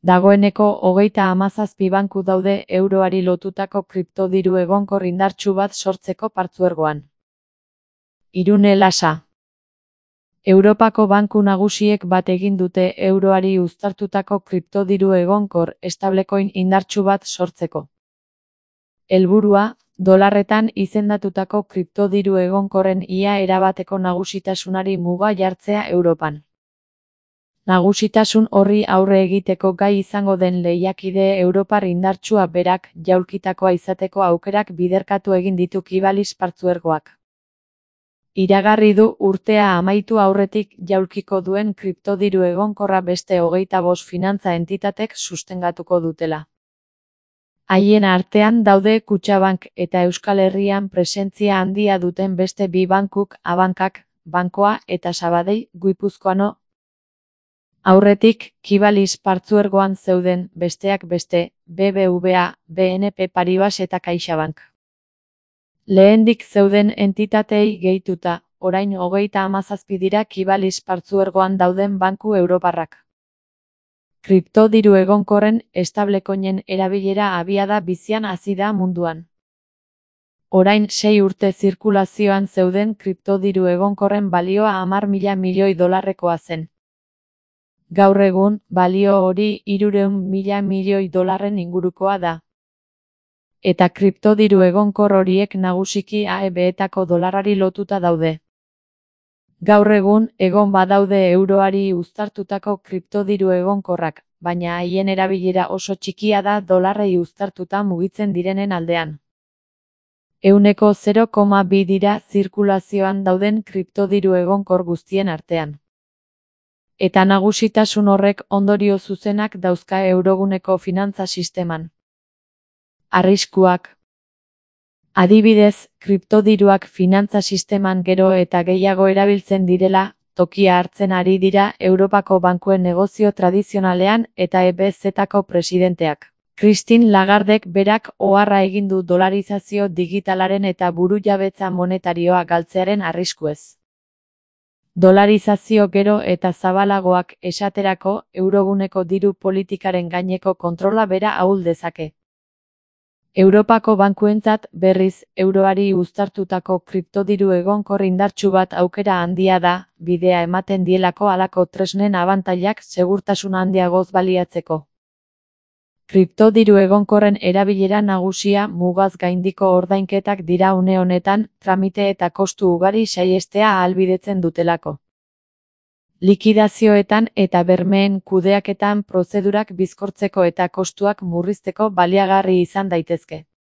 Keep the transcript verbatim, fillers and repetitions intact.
Dagoeneko hogeita hamazazpi banku daude euroari lotutako kriptodiru egonkor indartsu bat sortzeko partzuergoan. Irune Lasa. Europako banku nagusiek bat egin dute euroari uztartutako kriptodiru egonkor stablecoin indartsu bat sortzeko. Helburua, dolarretan izendatutako kriptodiru egonkorren ia erabateko nagusitasunari muga jartzea Europan. Nagusitasun horri aurre egiteko gai izango den lehiakide europar indartsua berak jaulkitakoa izateko aukerak biderkatu egin ditu Kivalis partzuergoak. Iragarri du urtea amaitu aurretik jaulkiko duen kriptodiru egonkorra beste hogeita bost finantza entitatek sustengatuko dutela. Haien artean daude Kutxabank eta Euskal Herrian presentzia handia duten beste bi bankuk, Abankak, Bankoa eta Sabadell Guipuzkoano. Aurretik, Kivalis partzuergoan zeuden, besteak beste, B B V A, B N P Paribas eta CaixaBank. Lehendik zeuden entitateei gehituta, orain hogeita hamazazpi dira Kivalis partzuergoan dauden banku europarrak. Kriptodiru egonkorren stablecoinen erabilera abiada bizian hasi da munduan. Orain sei urte zirkulazioan zeuden kriptodiru egonkorren balioa hamar mila milioi dolarrekoa zen. Gaur egun, balio hori hirurehun mila milioi dolarren ingurukoa da. Eta kriptodiru egonkor horiek nagusiki A E B-etako dolarari lotuta daude. Gaur egun, egon badaude euroari uztartutako kriptodiru egonkorrak, baina haien erabilera oso txikia da dolarrei uztartuta mugitzen direnen aldean. Ehuneko zero koma bi dira zirkulazioan dauden kriptodiru egonkor guztien artean. Eta nagusitasun horrek ondorio zuzenak dauzka euroguneko finantza sisteman. Arriskuak. Adibidez, kriptodiruak finantza sisteman gero eta gehiago erabiltzen direla, tokia hartzen ari dira Europako bankuen negozio tradizionalean eta E B Z-ko presidenteak. Christine Lagardek berak oharra egin du dolarizazio digitalaren eta burujabetza monetarioa galtzearen arriskuez. Dolarizazio gero eta zabalagoak esaterako euroguneko diru politikaren gaineko kontrola bera ahul dezake. Europako bankuentzat berriz euroari uztartutako kriptodiru egonkor indartsu bat aukera handia da, bidea ematen dielako halako tresnen abantailak segurtasun handiagoz baliatzeko. Kriptodiru egonkorren erabilera nagusia mugaz gaindiko ordainketak dira une honetan, tramite eta kostu ugari saihestea ahalbidetzen dutelako. Likidazioetan eta bermeen kudeaketan prozedurak bizkortzeko eta kostuak murrizteko baliagarri izan daitezke.